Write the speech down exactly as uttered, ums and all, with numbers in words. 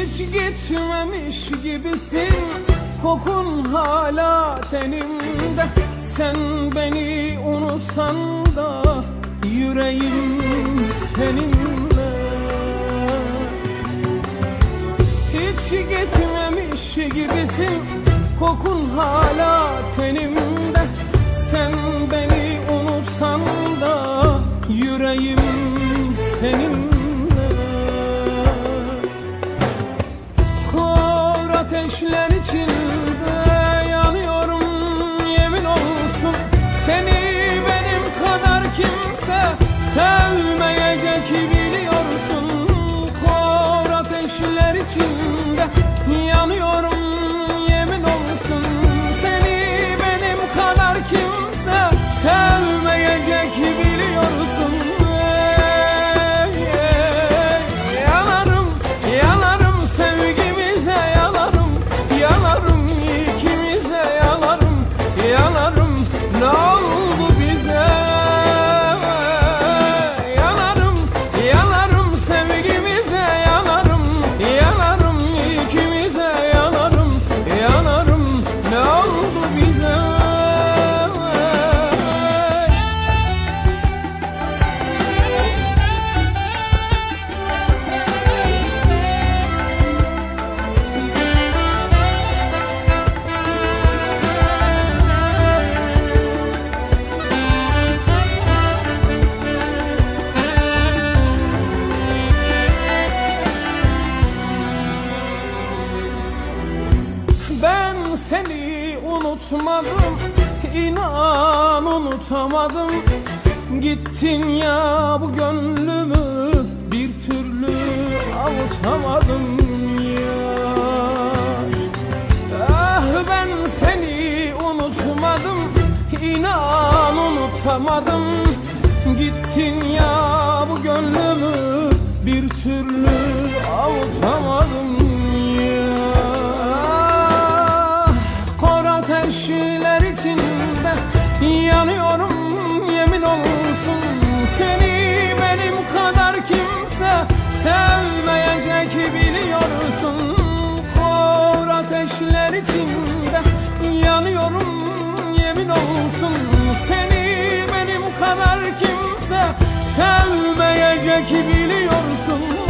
Hiç gitmemiş gibisin, kokun hala tenimde. Sen beni unutsan da yüreğim seninle. Hiç gitmemiş gibisin, kokun hala tenimde. Sen beni unutsan da yüreğim seninle. Kor ateşler içinde yanıyorum, yemin olsun. Seni benim kadar kimse sevmeyecek biliyorsun. Kor ateşler içinde yanıyorum, yemin olsun. Seni benim kadar kimse sevmeyecek biliyorsun. Yanarım, yanarım sevgimize, yanarım, yanarım ikimize, yanarım, yanarım ne oldu bize? Yanarım, yanarım sevgimize, yanarım, yanarım ikimize, yanarım, yanarım ne oldu bize? Ben seni unutmadım, inan unutamadım. Gittin ya bu gönlümü bir türlü avutamadım yar. Ah ben seni unutmadım, inan unutamadım. Gittin ya bu gönlümü bir türlü avutamadım yar. Ateşler içinde yanıyorum, yemin olsun. Seni benim kadar kimse sevmeyecek biliyorsun. Kor ateşler içinde yanıyorum, yemin olsun. Seni benim kadar kimse sevmeyecek biliyorsun.